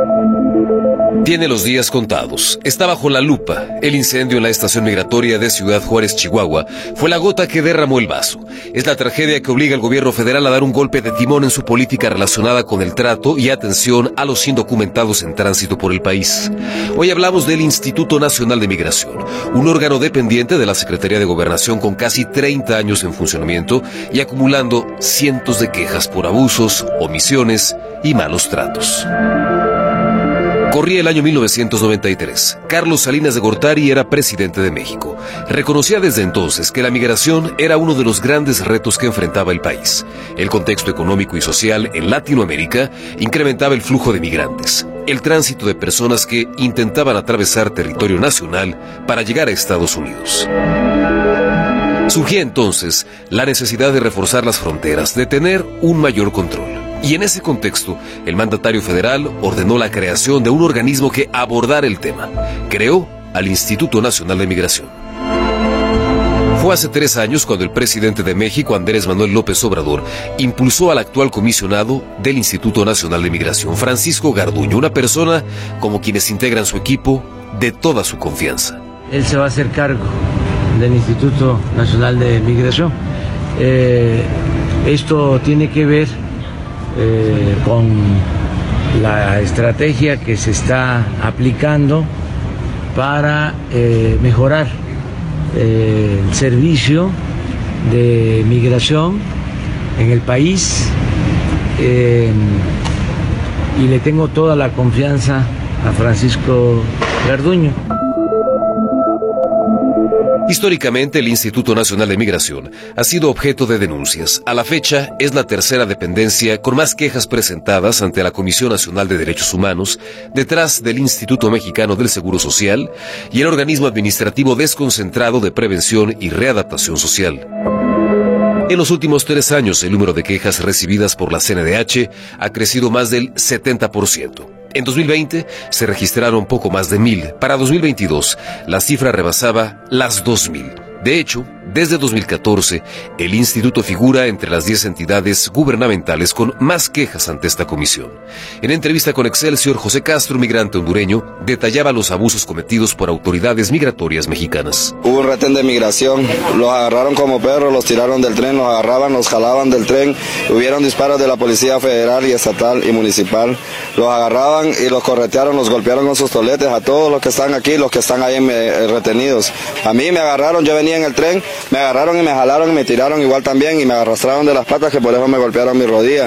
Tiene los días contados. Está bajo la lupa. El incendio en la estación migratoria de Ciudad Juárez, Chihuahua, fue la gota que derramó el vaso. Es la tragedia que obliga al gobierno federal a dar un golpe de timón en su política relacionada con el trato y atención a los indocumentados en tránsito por el país. Hoy hablamos del Instituto Nacional de Migración, un órgano dependiente de la Secretaría de Gobernación con casi 30 años en funcionamiento y acumulando cientos de quejas por abusos, omisiones y malos tratos. Corría el año 1993. Carlos Salinas de Gortari era presidente de México. Reconocía desde entonces que la migración era uno de los grandes retos que enfrentaba el país. El contexto económico y social en Latinoamérica incrementaba el flujo de migrantes, el tránsito de personas que intentaban atravesar territorio nacional para llegar a Estados Unidos. Surgía entonces la necesidad de reforzar las fronteras, de tener un mayor control. Y en ese contexto, el mandatario federal ordenó la creación de un organismo que abordara el tema. Creó al Instituto Nacional de Migración. Fue hace 3 años cuando el presidente de México, Andrés Manuel López Obrador, impulsó al actual comisionado del Instituto Nacional de Migración, Francisco Garduño, una persona como quienes integran su equipo de toda su confianza. Él se va a hacer cargo del Instituto Nacional de Migración. Esto tiene que ver con la estrategia que se está aplicando para mejorar el servicio de migración en el país, y le tengo toda la confianza a Francisco Garduño. Históricamente, el Instituto Nacional de Migración ha sido objeto de denuncias. A la fecha, es la tercera dependencia con más quejas presentadas ante la Comisión Nacional de Derechos Humanos, detrás del Instituto Mexicano del Seguro Social y el organismo administrativo desconcentrado de prevención y readaptación social. En los últimos 3 años, el número de quejas recibidas por la CNDH ha crecido más del 70%. En 2020 se registraron poco más de 1,000. Para 2022, la cifra rebasaba las 2,000. De hecho, desde 2014, el instituto figura entre las 10 entidades gubernamentales con más quejas ante esta comisión. En entrevista con Excelsior, José Castro, migrante hondureño, detallaba los abusos cometidos por autoridades migratorias mexicanas. Hubo un retén de migración, los agarraron como perros, los tiraron del tren, los agarraban, los jalaban del tren, hubieron disparos de la Policía Federal y Estatal y Municipal, los agarraban y los corretearon, los golpearon con sus toletes, a todos los que están aquí, los que están ahí retenidos. A mí me agarraron, yo venía en el tren, me agarraron y me jalaron y me tiraron igual también y me arrastraron de las patas, que por eso me golpearon mi rodilla.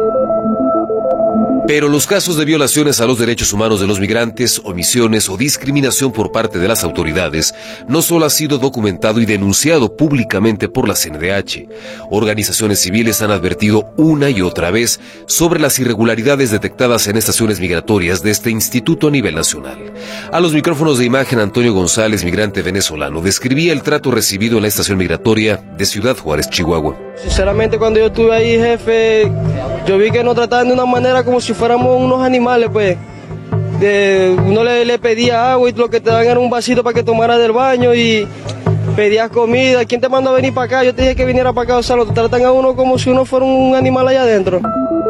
Pero los casos de violaciones a los derechos humanos de los migrantes, omisiones o discriminación por parte de las autoridades no solo ha sido documentado y denunciado públicamente por la CNDH. Organizaciones civiles han advertido una y otra vez sobre las irregularidades detectadas en estaciones migratorias de este instituto a nivel nacional. A los micrófonos de imagen, Antonio González, migrante venezolano, describía el trato recibido en la estación migratoria de Ciudad Juárez, Chihuahua. Sinceramente, cuando yo estuve ahí, jefe, yo vi que nos trataban de una manera como si fuéramos unos animales, pues. Uno le pedía agua y lo que te daban era un vasito para que tomara del baño y pedías comida. ¿Quién te mandó a venir para acá? Yo te dije que viniera para acá, o sea, lo tratan a uno como si uno fuera un animal allá adentro.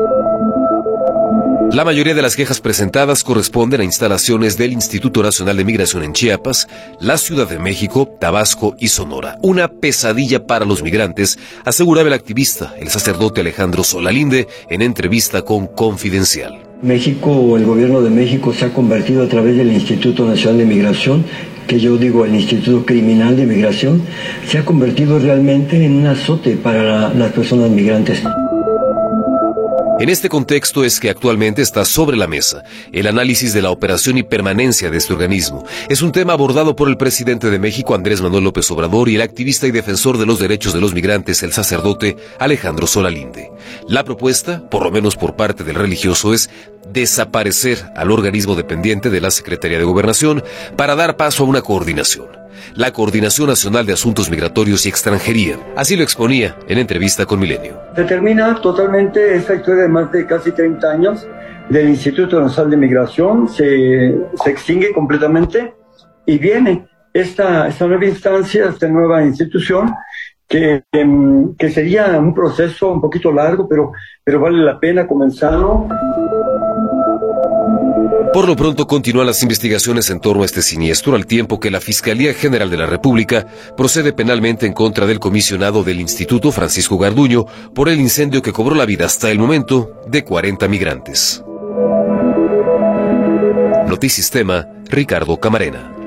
La mayoría de las quejas presentadas corresponden a instalaciones del Instituto Nacional de Migración en Chiapas, la Ciudad de México, Tabasco y Sonora. Una pesadilla para los migrantes, aseguraba el activista, el sacerdote Alejandro Solalinde, en entrevista con Confidencial. México, o el gobierno de México, se ha convertido a través del Instituto Nacional de Migración, que yo digo el Instituto Criminal de Migración, se ha convertido realmente en un azote para las personas migrantes. En este contexto es que actualmente está sobre la mesa el análisis de la operación y permanencia de este organismo. Es un tema abordado por el presidente de México, Andrés Manuel López Obrador, y el activista y defensor de los derechos de los migrantes, el sacerdote Alejandro Solalinde. La propuesta, por lo menos por parte del religioso, es desaparecer al organismo dependiente de la Secretaría de Gobernación para dar paso a una coordinación. La Coordinación Nacional de Asuntos Migratorios y Extranjería. Así lo exponía en entrevista con Milenio. Se termina totalmente esta historia de más de casi 30 años del Instituto Nacional de Migración, se extingue completamente y viene esta nueva instancia, esta nueva institución que sería un proceso un poquito largo, pero vale la pena comenzarlo. Por lo pronto continúan las investigaciones en torno a este siniestro, al tiempo que la Fiscalía General de la República procede penalmente en contra del comisionado del Instituto, Francisco Garduño, por el incendio que cobró la vida hasta el momento de 40 migrantes. Notisistema, Ricardo Camarena.